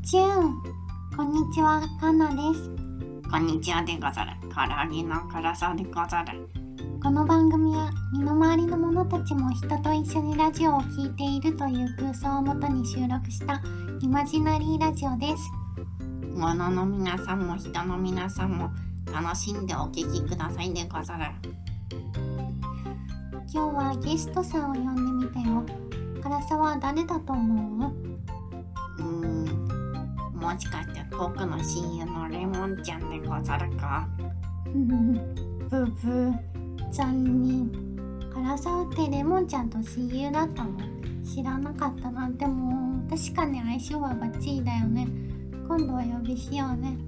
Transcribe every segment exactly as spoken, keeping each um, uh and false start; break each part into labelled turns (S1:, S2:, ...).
S1: チューン、こんにちは、カンナです。
S2: こんにちはでござる。唐揚げの辛さでござる。
S1: この番組は身の回りの者たちも人と一緒にラジオを聴いているという空想をもとに収録したイマジナリーラジオです。
S2: 物の皆さんも人の皆さんも楽しんでお聞きくださいでござる。
S1: 今日はゲストさんを呼んでみたよ。辛さは誰だと思う？
S2: うーんもしかして僕の親友のレモンちゃんでござるか？
S1: ブブー、残念。辛さってレモンちゃんと親友だったの？知らなかったな。でも確かに相性はバッチリだよね。今度は呼びしようね。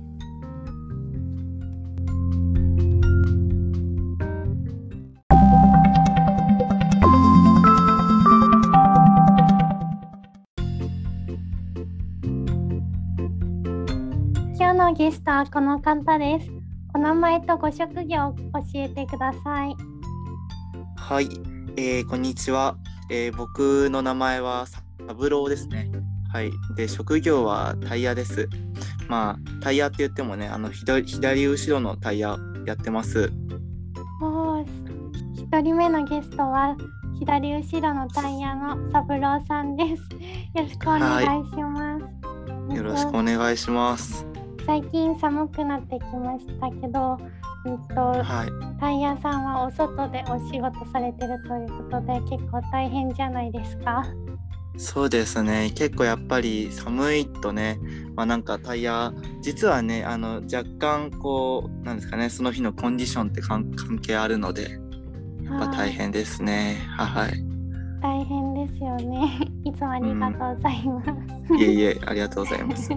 S1: 今日のゲストはこの方です。お名前とご職業を教えてください。
S3: はい、えー、こんにちは、えー、僕の名前はサブローですね。はい、で職業はタイヤです。まあタイヤって言ってもね、あの 左, 左後ろのタイヤやってます。
S1: おー、一人目のゲストは左後ろのタイヤのサブローさんです。よろしくお願いします。
S3: はい、よろしくお願いします。
S1: 最近寒くなってきましたけど、うんとはい、タイヤさんはお外でお仕事されてるということで結構大変じゃないですか？
S3: そうですね、結構やっぱり寒いとね、まあなんかタイヤ実はね、あの若干こうなんですかね、その日のコンディションって関係あるのでやっぱ大変ですね。はい、
S1: 大変ですよね。いつもありがとうございます、
S3: うん、いえいえ、ありがとうございます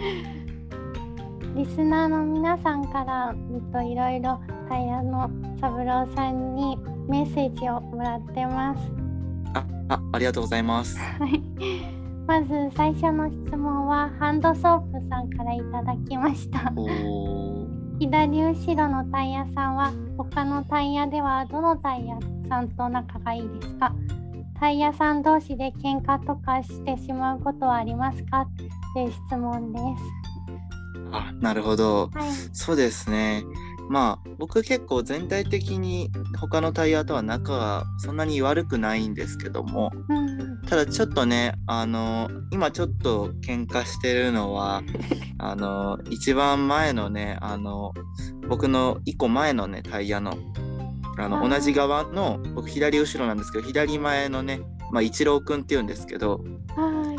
S1: リスナーの皆さんからいろいろタイヤのサブローさんにメッセージをもらってます。
S3: あ、あ、ありがとうございます。
S1: まず最初の質問はハンドソープさんからいただきました。左後ろのタイヤさんは他のタイヤではどのタイヤさんと仲がいいですか？タイヤさん同士で喧嘩とかしてしまうことはありますか？という質問です。
S3: あ、なるほど、
S1: はい、
S3: そうですね。まあ僕結構全体的に他のタイヤとは仲がそんなに悪くないんですけども、
S1: うん、
S3: ただちょっとね、あの今ちょっと喧嘩してるのはあの一番前のね、あの僕の一個前のねタイヤのあの同じ側の、僕左後ろなんですけど、左前のね、まあ一郎くんっていうんですけど、
S1: はい、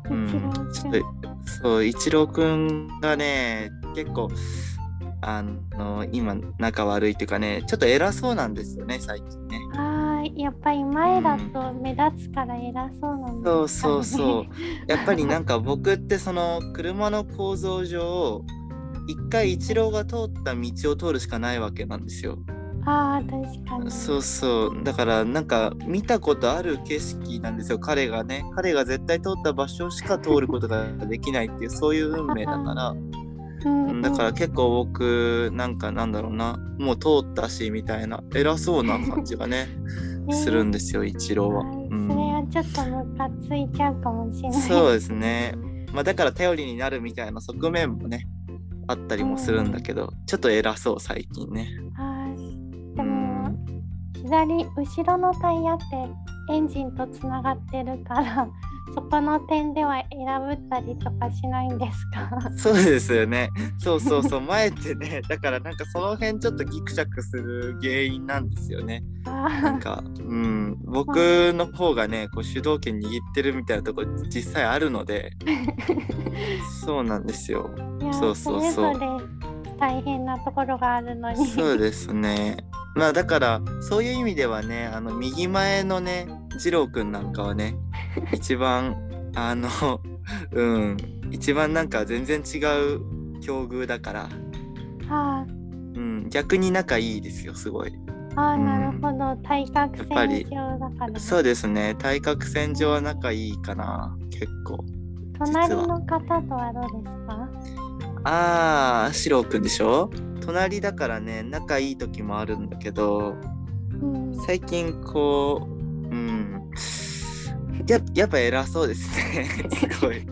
S3: うん、ちょっとそう一郎くんがね結構あの今仲悪いっていうかね、ちょっと偉そうなんですよね最近ね。
S1: はい、やっぱり前だと目立つから偉そうなんですかね、
S3: そうそうそうやっぱりなんか僕ってその車の構造上一回一郎が通った道を通るしかないわけなんですよ。
S1: あー、確かに。
S3: そうそうだからなんか見たことある景色なんですよ。彼がね彼が絶対通った場所しか通ることができないっていうそういう運命だから
S1: うんうん、
S3: だから結構僕なんかなんだろうな、もう通ったしみたいな偉そうな感じがねするんですよ一郎は、
S1: うん、それはちょっとムカついちゃうかもしれない。
S3: そうですね、まあ、だから頼りになるみたいな側面もねあったりもするんだけど、うん、ちょっと偉そう最近ね。
S1: でも、うん、左後ろのタイヤってエンジンとつながってるからそこの点では選ぶったりとかしないんですか？
S3: そうですよね。そうそうそう前ってね、だからなんかその辺ちょっとギクシャクする原因なんですよね。なんか、うん、僕の方がねこう主導権握ってるみたいなところ実際あるのでそうなんですよ。
S1: いや、
S3: そうそうそう、
S1: それぞれ大変なところがあるのに。
S3: そうですね。まあだからそういう意味ではね、あの右前のね二郎くんなんかはね一番あのうん一番なんか全然違う境遇だから、
S1: はあ、
S3: うん、逆に仲いいですよすごい。
S1: ああ、なるほど、対角線上だから、ね、
S3: そうですね、対角線上は仲いいかな結構。
S1: 隣の方とはどうですか？
S3: ああ、シローくんでしょ。隣だからね仲いい時もあるんだけど、うん、最近こううんや, やっぱ偉そうですねすごい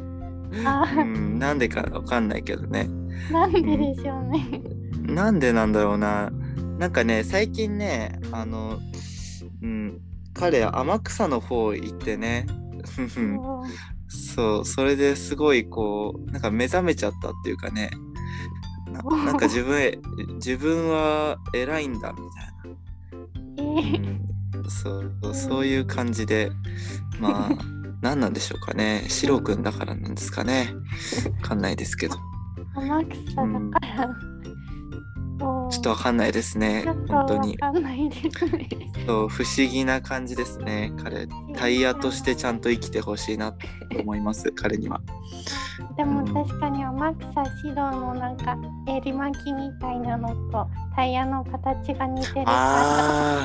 S1: あ
S3: うん、なんでかわかんないけどね。
S1: なんででしょうね。
S3: なんでなんだろうな。なんかね、最近ね、あの、うん、彼、天草の方行ってね、そう、それですごいこう、なんか目覚めちゃったっていうかね、な、なんか自分へ、自分は偉いんだみたいな。
S1: えー
S3: うん、そう、そういう感じで、まあ、何なんでしょうかね。シロ君だからなんですかね。わかんないですけど。
S1: 天草だから、うん、
S3: ちょっとわかんないですね。本当に。
S1: わかんないですね。
S3: そう、不思議な感じですね。彼、タイヤとしてちゃんと生きてほしいなと思います。彼には。
S1: でも確かに天草四郎のなんか襟巻きみたいなのとタイヤの形が似てるから、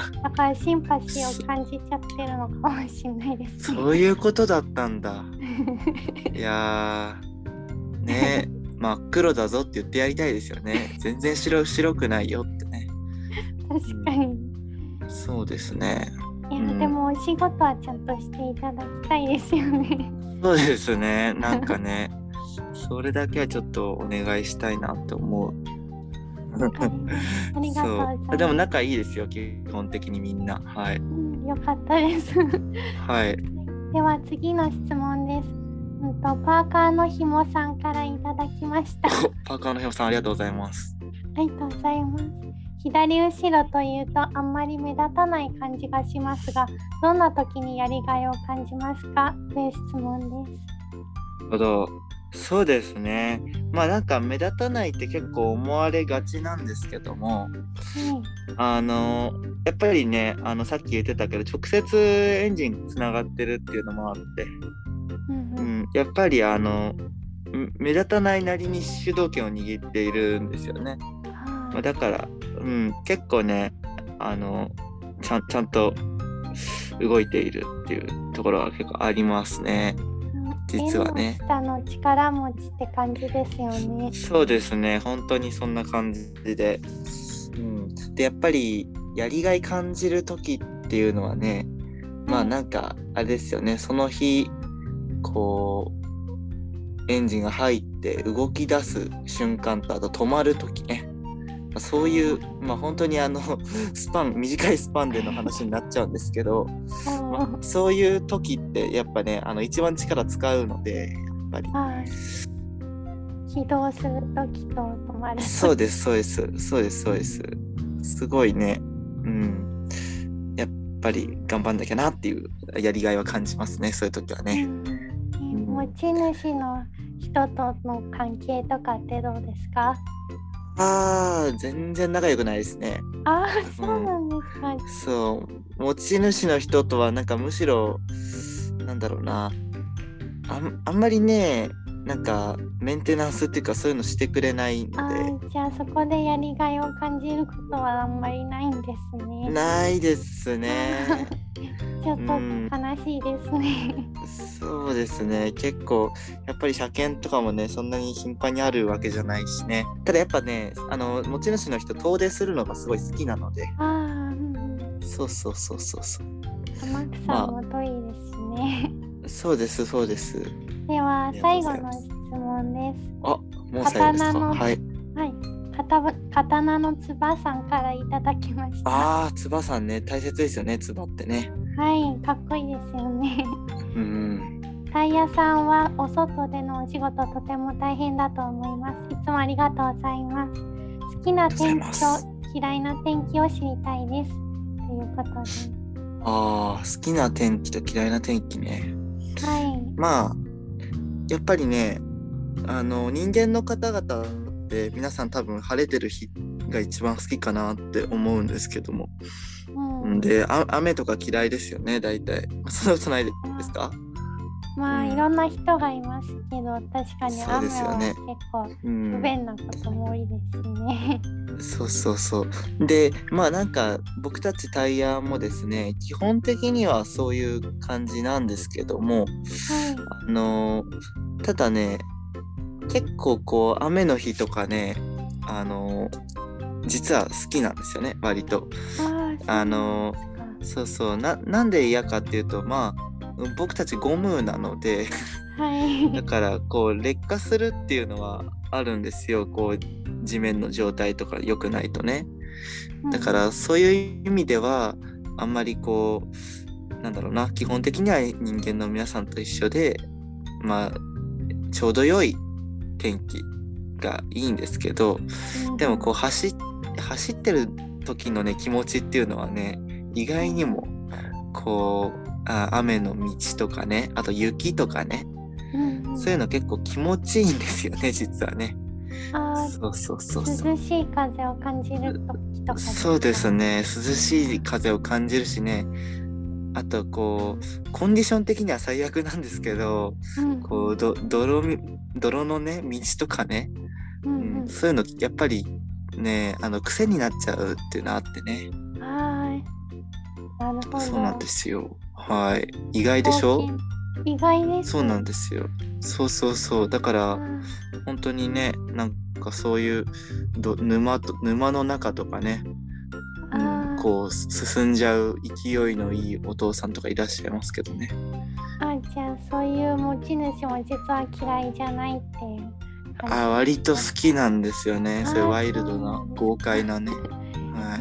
S1: だからシンパシーを感じちゃってるのかもしれないです、ね。
S3: そういうことだったんだ。いやー、ね、真っ黒だぞって言ってやりたいですよね。全然白白くないよってね。
S1: 確かに。
S3: うん、そうですね。
S1: いや、うん、でもお仕事はちゃんとしていただきたいですよね。
S3: そうですね。なんかね、それだけはちょっとお願いしたいなって思う。
S1: ありがとうございます。
S3: でも仲いいですよ、基本的にみんな。はい。
S1: うん、よかったです。
S3: はい。
S1: では次の質問です。うんと、パーカーのひもさんからいただきました。
S3: パーカーのひもさん、ありがとうございます。
S1: ありがとうございます。左後ろというとあんまり目立たない感じがしますが、どんな時にやりがいを感じますかという質問です。
S3: なるほど。そうですね。まあなんか目立たないって結構思われがちなんですけども、うん、あのやっぱりね、あのさっき言ってたけど直接エンジンつながってるっていうのもあって、うんうん、やっぱりあの目立たないなりに主導権を握っているんですよね。まあ、だから、うん、結構ね、あのちゃん、ちゃんと動いているっていうところは結構ありますね。実はね。
S1: 縁の下の力持ちって感じですよね。
S3: そうですね。本当にそんな感じで。うん、で、やっぱりやりがい感じる時っていうのはね、まあなんかあれですよね。その日こうエンジンが入って動き出す瞬間とあと止まる時ね。そういう、まあ、本当にあのスパン短いスパンでの話になっちゃうんですけど、まあ、そういう時ってやっぱねあの一番力使うのでやっぱり、
S1: はい、起動する時と止まる時。
S3: そうですそうですそうですそうですすごいね、うん、やっぱり頑張んなきゃなっていうやりがいは感じますね、そういう時はね。
S1: うん、持ち主の人との関係とかってどうですか？
S3: あー、全然仲良くないですね。
S1: あー、そうなんですか。うん、
S3: そう、持ち主の人とはなんかむしろなんだろうな、あん、あんまりね、なんかメンテナンスっていうかそういうのしてくれないので。
S1: あ、じゃあそこでやりがいを感じることはあんまりないんですね。
S3: ないですね。
S1: ちょっと悲しいですね。
S3: うん、そうですね。結構やっぱり車検とかもねそんなに頻繁にあるわけじゃないしね。ただやっぱね、あの持ち主の人遠出するのがすごい好きなので。
S1: あ、うんうん、
S3: そうそうそうそうそう。
S1: 天草も遠いですね。
S3: まあ、そうですそうです。
S1: では最後の質問です。
S3: あ、もう最後ですか。はい。
S1: はい。刀のつばさんからいただきました。
S3: ああ、つばさんね、大切ですよね、つばってね。
S1: はい、かっこいいですよね。
S3: うん、
S1: タイヤさんはお外でのお仕事とても大変だと思います。いつもありがとうございます。好きな天気と嫌いな天気を知りたいです。ということで。
S3: ああ、好きな天気と嫌いな天気ね。
S1: はい。
S3: まあ、やっぱりね、あの人間の方々って皆さん多分晴れてる日が一番好きかなって思うんですけども、うん、であ雨とか嫌いですよね大体。そんなことないですか？
S1: まあ、うん、いろんな人がいますけど確かに雨は結構不便なことも多いですね。
S3: うん、そうそうそう。でまあなんか僕たちタイヤもですね基本的にはそういう感じなんですけども、はい、あのただね結構こう雨の日とかねあの実は好きなんですよね割と。ああのそうそうななんで嫌かっていうとまあ僕たちゴムなので
S1: はい。
S3: だからこう劣化するっていうのはあるんですよ。こう地面の状態とか良くないとね。だからそういう意味ではあんまりこうなんだろうな、基本的には人間の皆さんと一緒で、まあちょうど良い天気がいいんですけど、でもこう走走ってる時のね気持ちっていうのはね、意外にもこうあ雨の道とかね、あと雪とかね、
S1: うんうん、
S3: そういうの結構気持ちいいんですよね、実はね。
S1: あ、
S3: そうそうそうそう。
S1: 涼しい風を感じる時とかですか？
S3: そうですね、涼しい風を感じるしね。あとこうコンディション的には最悪なんですけど、
S1: うん、
S3: こうど泥泥のね道とかね、
S1: うんうん
S3: うん、そういうのやっぱりね、あの癖になっちゃうっていうのあってね。
S1: はい。なるほど。
S3: そうなんですよ。はい。意外でしょ？
S1: 意外です。
S3: そうなんですよ。そうそうそう。だから本当にね、なんかそういうど沼と沼の中とかね、うん、こう進んじゃう勢いのいいお父さんとかいらっしゃいますけどね。
S1: あ、じゃあそういう持ち主も実は嫌いじゃないっていう。
S3: あ、割と好きなんですよね。そういうワイルドな豪快なね。はい。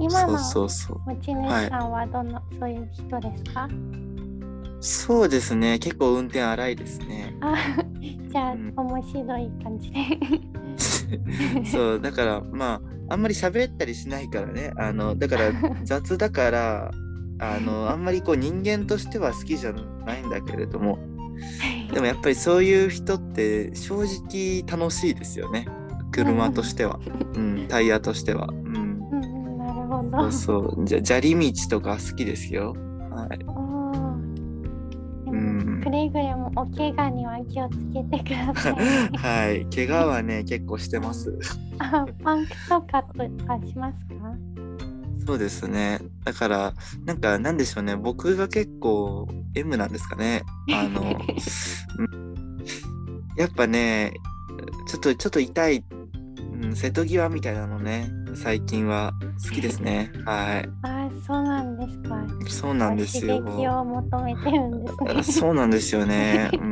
S1: 今の
S3: そうそうそう。
S1: 持ち主さんはどんな、はい、そういう人ですか？
S3: そうですね。結構運転荒いですね。
S1: あ、じゃあ、うん、面白い感じで。
S3: そうだからまああんまり喋ったりしないからね。あのだから雑だからあのあんまりこう人間としては好きじゃないんだけれども、でもやっぱりそういう人って正直楽しいですよね。車としては、うん、タイヤとしては。うん。
S1: うん、なるほど。
S3: そうそう。じゃ砂利道とか好きですよ。はい。
S1: うん、くれぐれもお怪我には気をつけてください。
S3: はい、怪我はね結構してます。
S1: あ、パンクとかとかしますか？
S3: そうですね。だからなんかなんでしょうね。僕が結構 エム なんですかね。あのやっぱね、ちょっとちょっと痛い、うん、瀬戸際みたいなのね。最近は好きですね。はい。
S1: あ、そうなんですか。
S3: そうなんですよ。
S1: 刺激を求めてるんですね。
S3: そうなんですよね。うん。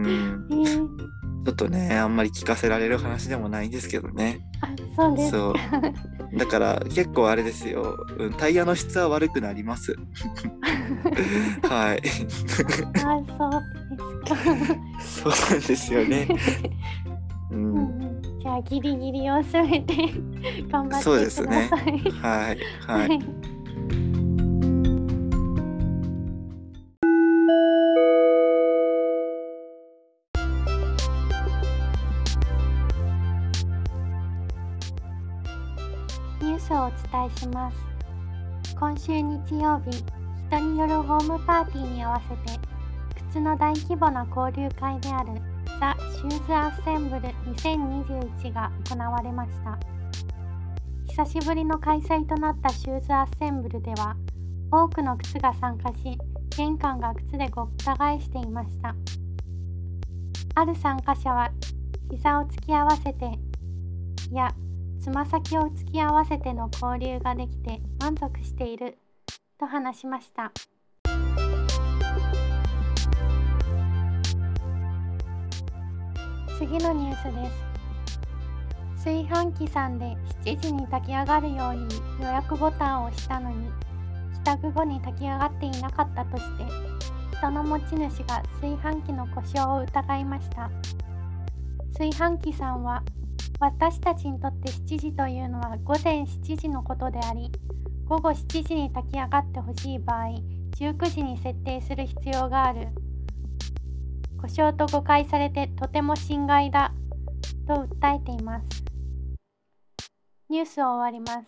S3: えー、ちょっとね、あんまり聞かせられる話でもないんですけどね。
S1: あ、そうですか。
S3: そうだから結構あれですよ。タイヤの質は悪くなります。はい。
S1: あ、そうですか。
S3: そうなんですよね。うん。うん、
S1: じゃあギリギリを攻めて頑張ってください。
S3: そうですね。はいはい。
S1: ニュースをお伝えします。今週日曜日、人によるホームパーティーに合わせて靴の大規模な交流会であるザ・シューズ・アッセンブルにせんにじゅういちが行われました。久しぶりの開催となったシューズ・アッセンブルでは、多くの靴が参加し、玄関が靴でごった返していました。ある参加者は、膝を突き合わせて、いや、つま先を突き合わせての交流ができて満足していると話しました。次のニュースです。炊飯器さんでしちじに炊き上がるように予約ボタンを押したのに、帰宅後に炊き上がっていなかったとして、人の持ち主が炊飯器の故障を疑いました。炊飯器さんは、私たちにとってしちじというのは午前しちじのことであり、午後しちじに炊き上がってほしい場合、じゅうくじに設定する必要がある。故障と誤解されてとても心外だと訴えています。ニュースを終わります。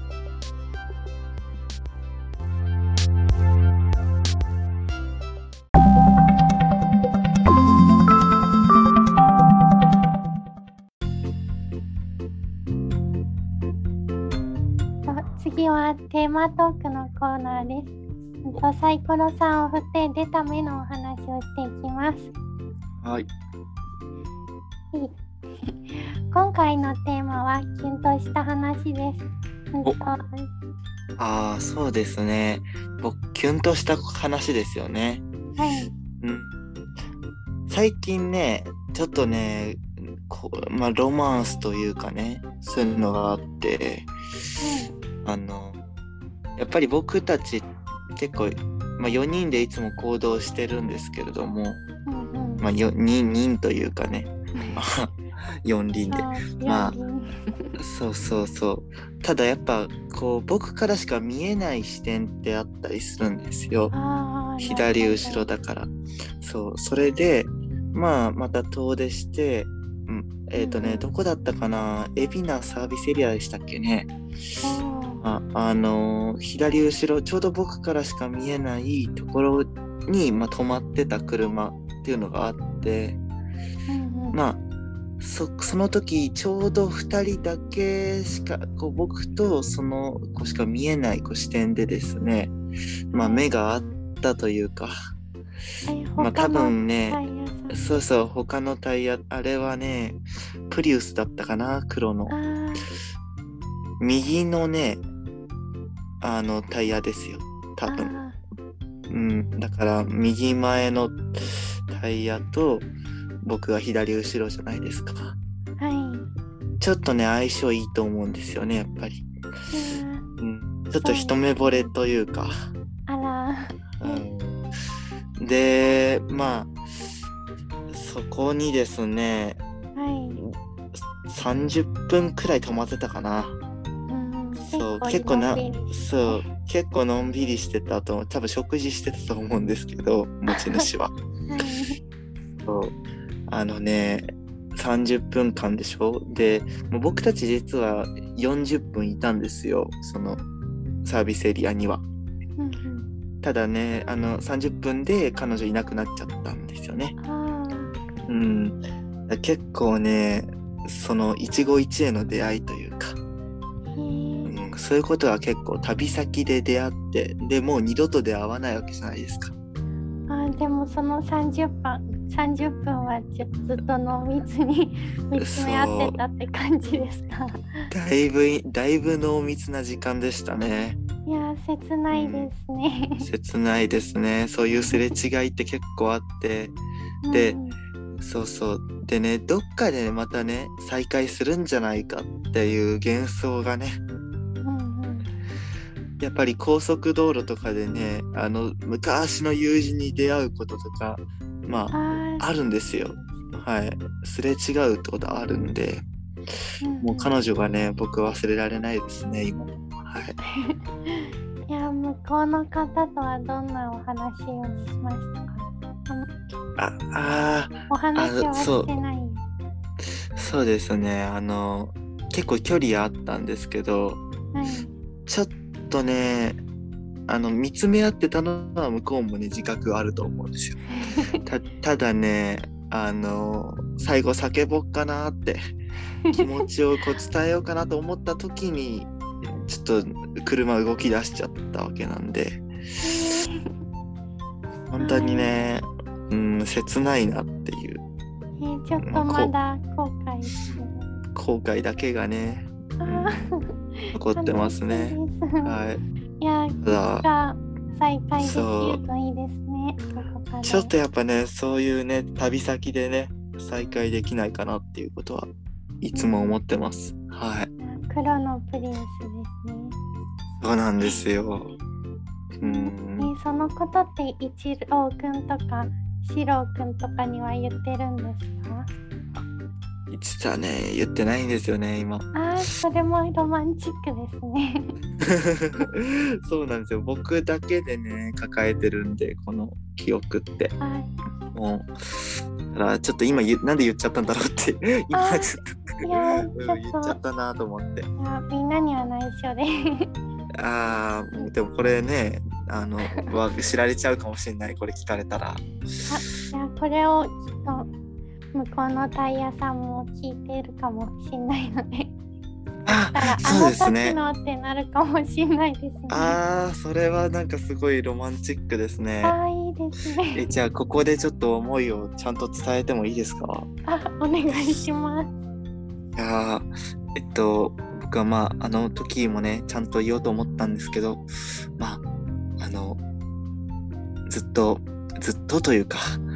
S1: 次はテーマトークのコーナーです。サイコロさんを振って出た目のお話をしていきます。
S3: はい。
S1: 今回のテーマはキュンとした話です。
S3: ああ、そうですね。僕キュンとした話ですよね。
S1: はい。
S3: うん。 最近ね、ちょっとね、こうまあ、ロマンスというかね、そういうのがあって、あの、やっぱり僕たち結構、まあ、よにんでいつも行動してるんですけれども、
S1: うんうん
S3: まあ、よにん人というかね、よん輪で。
S1: あー
S3: まあ
S1: 四輪
S3: そうそうそう。ただやっぱこう僕からしか見えない視点ってあったりするんですよ。
S1: あー
S3: 左後ろ
S1: なる
S3: だから。そう、それで、まあまた遠出して、うん、えっとね、
S1: うん
S3: どこだったかな、海老名サービスエリアでしたっけね。
S1: ほど。
S3: あ、あのー左後ろ、ちょうど僕からしか見えないところに、まあ、止まってた車っていうのがあって、
S1: うんうん
S3: まあ、そその時ちょうどふたりだけしかこう僕とその子しか見えないこう視点でですね、まあ、目があったというか、
S1: え
S3: まあ多
S1: 他の
S3: 分ね、
S1: タイヤさん
S3: そうそう、他のタイヤ、あれはねプリウスだったかな、黒の
S1: あー
S3: 右のね、あのタイヤですよ多分。
S1: あ
S3: うん、だから右前のタイヤと僕が左後ろじゃないですか。
S1: ーはい
S3: ちょっとね相性いいと思うんですよね、やっぱり。
S1: いや
S3: うん、ちょっと一目惚れというか、
S1: あら
S3: うん、でまあそこにですね
S1: はい
S3: さんじゅっぷんくらい止まってたかな。
S1: うん
S3: そう結構な
S1: のんびり
S3: そう結構のんびりしてたと思う。多分食事してたと思うんですけど、持ち主は。
S1: はい
S3: そうあのねさんじゅっぷんかんでしょ。でもう僕たち実はよんじゅっぷんいたんですよ、そのサービスエリアには。
S1: うんうん
S3: ただね、あのさんじゅっぷんで彼女いなくなっちゃったんですよね。
S1: あ
S3: うん、結構ね、その一期一会の出会いというか、
S1: ーへ
S3: う
S1: ー
S3: ん、そういうことは結構旅先で出会って、でもう二度と出会わないわけじゃないですか。
S1: あーでもそのさんじゅっぷんさんじゅっぷんはちょずっと濃密に見つめ合ってたって感じですか。
S3: だいぶいだいぶ濃密な時間でしたね。
S1: いやー切ないですね。
S3: 切ないですね。そういうすれ違いって結構あって、で
S1: うん
S3: そうそうでね、どっかでまたね再会するんじゃないかっていう幻想がね、
S1: うんうん
S3: やっぱり高速道路とかでね、あの昔の友人に出会うこととか、まあ
S1: あー
S3: あるんですよ。はい、すれ違うってことはあるんで、
S1: うんうん
S3: もう彼女がね僕忘れられないですね今。はい。
S1: いや向こうの方とはどんなお話をしましたか。
S3: ああ
S1: お話は
S3: あそう
S1: してない。
S3: そうですね、あの結構距離あったんですけど、
S1: はい
S3: ちょっとねあの見つめ合ってたのは向こうもね自覚あると思うんですよ。た, ただねあの最後叫ぼっかなって気持ちをこう伝えようかなと思った時にちょっと車動き出しちゃったわけなんで、本当にね、うん、切ないなっていう
S1: えーちょっとまだ後悔してる。
S3: 後悔だけがね、
S1: あー
S3: 残ってますね。
S1: 悲しいです
S3: はい
S1: やー、い
S3: ただ
S1: つか再会でき
S3: そう
S1: るといいですね。どこかで
S3: ちょっとやっぱねそういうね旅先でね再会できないかなっていうことはいつも思ってます。はい、
S1: 黒のプリンスですね。
S3: そうなんですよ。う
S1: え
S3: ん、
S1: ーそのことって一郎くんとか四郎くんとかには言ってるんですか。
S3: 実はね言ってないんですよね今。
S1: ああ、それもロマンチックですね。
S3: そうなんですよ、僕だけでね抱えてるんでこの記憶って
S1: あ
S3: もう、だからちょっと今言なんで言っちゃったんだろうって今ちょっと
S1: いや
S3: うん
S1: ちょっと
S3: 言っちゃったなと思って。
S1: いやみんなには内緒で。
S3: あーでもこれねあのわ知られちゃうかもしれない、これ聞かれたら。
S1: あいやこれをきっと向こうのタイヤさんも聞いてるかもしれないので。
S3: あ
S1: だから
S3: そうです
S1: あの
S3: ね
S1: 時のってなるかもしれないですね。
S3: あーそれはなんかすごいロマンチックですね。
S1: あーいいですね。
S3: えじゃあここでちょっと思いをちゃんと伝えてもいいですか。
S1: あお願いします。
S3: いやーえっと僕はまああの時もねちゃんと言おうと思ったんですけど、まああのずっとずっとというか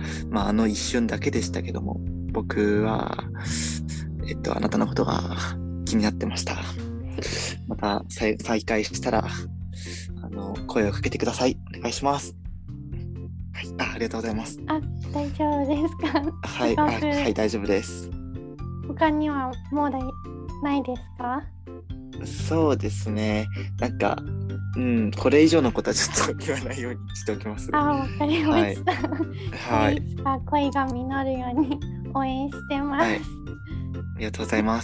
S3: まあ、あの一瞬だけでしたけども、僕は、えっと、あなたのことが気になってました。また再、再会したら、あの、声をかけてください。お願いします。はい、あ、ありがとうございます。
S1: あ、大丈夫ですか？
S3: はい、あ、はい、大丈夫です。
S1: 他にはもうだいないですか？
S3: そうですね。なんか、うん、これ以上のことはちょっと言わないようにしておきます。
S1: あ、わかりました。
S3: はい。
S1: いつか恋が実るように応援してます。はい、
S3: ありがとうございます。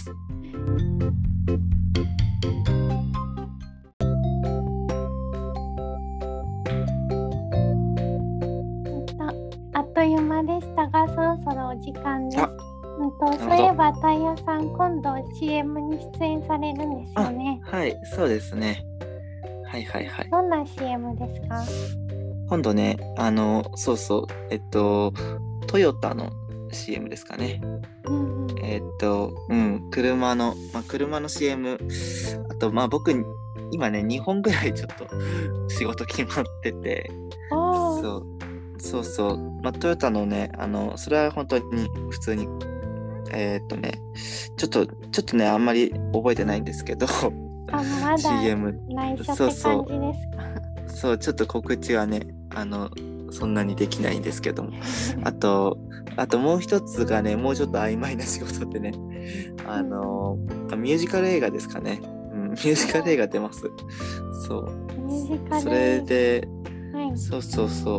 S1: あっという間でしたが、そろそろお時間です。うんと、そういえばタイヤさん、今度 シーエム に出演されるんですよね。
S3: はい、そうですね。はいはいはい。
S1: どんな シーエム ですか？
S3: 今度ね、あの、そうそう、えっと、トヨタの シーエム ですかね。うんうん、えっと、うん、車の、まあ、車の シーエム、あと、まあ僕、今ね、にほんぐらいちょっと仕事決まってて、そう、そうそう、まあ、トヨタのね、あの、それは本当に普通に、えー、っとね、ちょっと、ちょっとね、あんまり覚えてないんですけど、
S1: あ、まだ
S3: シーエム、
S1: 内緒って感じですか？そうそう、
S3: そう、ちょっと告知はね、あの、そんなにできないんですけども、あと、あともう一つがね、もうちょっと曖昧な仕事でね、あの、ミュージカル映画ですかね。うん、ミュージカル映画出ます。そう。
S1: ミュージカル。
S3: それで、
S1: はい、
S3: そうそうそう。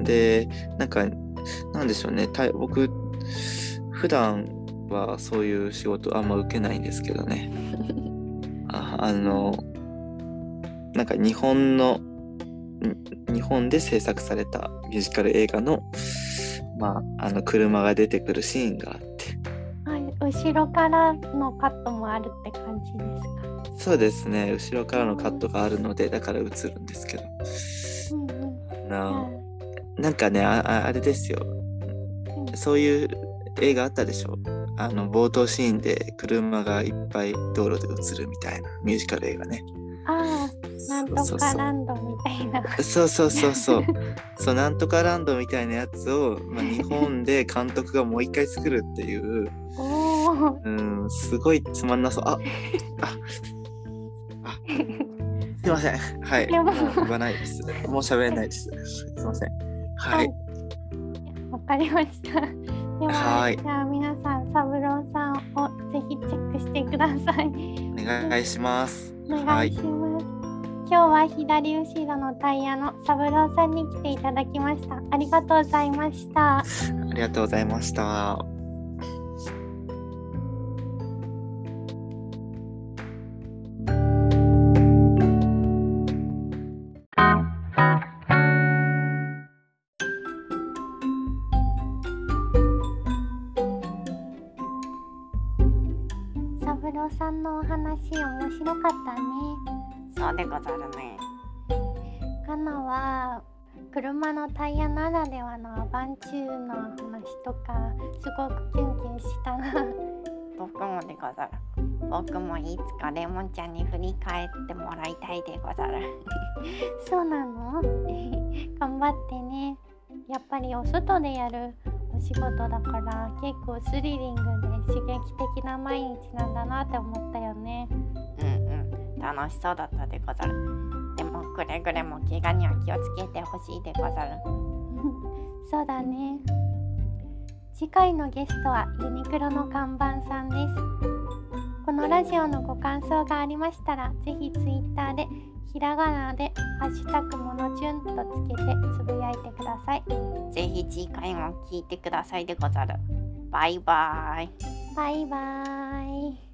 S3: で、なんか、なんでしょうね、僕、普段はそういう仕事あんま受けないんですけどね。あ, あの、なんか日本の、日本で制作されたミュージカル映画の、まあ、あの車が出てくるシーンがあって、
S1: はい、後ろからのカットもあるって感じですか？
S3: そうですね、後ろからのカットがあるので、だから映るんですけど、うんうん、な, なんかね あ, あれですよ、うん、そういう映画あったでしょ、あの冒頭シーンで車がいっぱい道路で映るみたいなミュージカル映画ね。
S1: ああ、なんとかランドみたいな。
S3: そうそうそうそうそうなんとかランドみたいなやつを、まあ、日本で監督がもう一回作るっていう
S1: お、
S3: うん、すごいつまんなそう。あああすいません、はい、もう言わないです。もう喋れないです。すいません。はい。
S1: わかりました。では、はい、じゃあ皆さん、サブローさんをぜひチェックしてください。
S3: お願いします。
S1: お願いします。はい、今日は左後ろのタイヤのサブローさんに来ていただきました。ありがとうございました。あ
S3: りがとうございました。
S1: サブローさんのお話面白かったね。
S2: そうでござるね。
S1: カナは車のタイヤならではのアバンチューの話とかすごくキュンキュンしたな。
S2: 僕もでござる。僕もいつかレモンちゃんに振り返ってもらいたいでござる。
S1: そうなの？頑張ってね。やっぱりお外でやるお仕事だから結構スリリングで刺激的な毎日なんだなって思ったよね。
S2: うんうん、楽しそうだったでござる。でもくれぐれも怪我には気をつけてほしいでござる。
S1: そうだね。次回のゲストはユニクロの看板さんです。このラジオのご感想がありましたら、ぜひツイッターでひらがなでハッシュタグものちゅんとつけてつぶやいてください。
S2: ぜひ次回も聞いてくださいでござる。バイバイ。
S1: バイバイ。